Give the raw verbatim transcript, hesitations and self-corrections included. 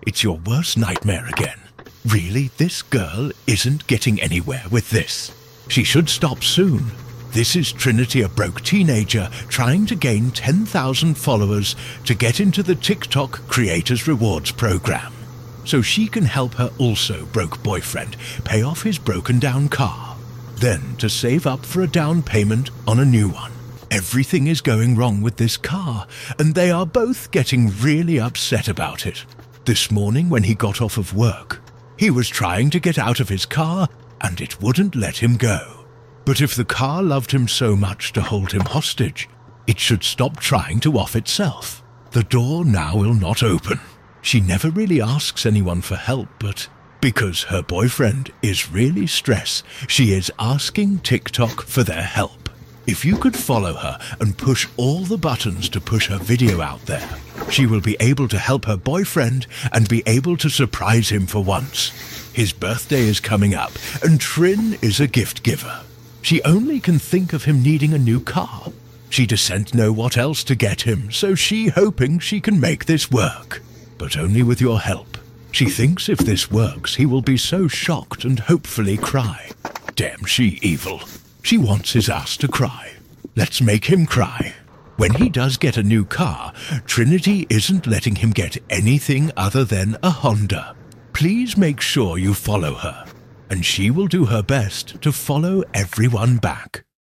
It's your worst nightmare again. Really, this girl isn't getting anywhere with this. She should stop soon. This is Trinity, a broke teenager trying to gain ten thousand followers to get into the TikTok Creators Rewards program. So she can help her also broke boyfriend pay off his broken down car. Then to save up for a down payment on a new one. Everything is going wrong with this car, and they are both getting really upset about it. This morning when he got off of work, he was trying to get out of his car and it wouldn't let him go. But if the car loved him so much to hold him hostage, it should stop trying to off itself. The door now will not open. She never really asks anyone for help, but because her boyfriend is really stressed, she is asking TikTok for their help. If you could follow her and push all the buttons to push her video out there, she will be able to help her boyfriend and be able to surprise him for once. His birthday is coming up, and Trin is a gift giver. She only can think of him needing a new car. She doesn't know what else to get him, so she hoping she can make this work. But only with your help. She thinks if this works, he will be so shocked and hopefully cry. Damn, she evil. She wants his ass to cry. Let's make him cry. When he does get a new car, Trinity isn't letting him get anything other than a Honda. Please make sure you follow her, and she will do her best to follow everyone back.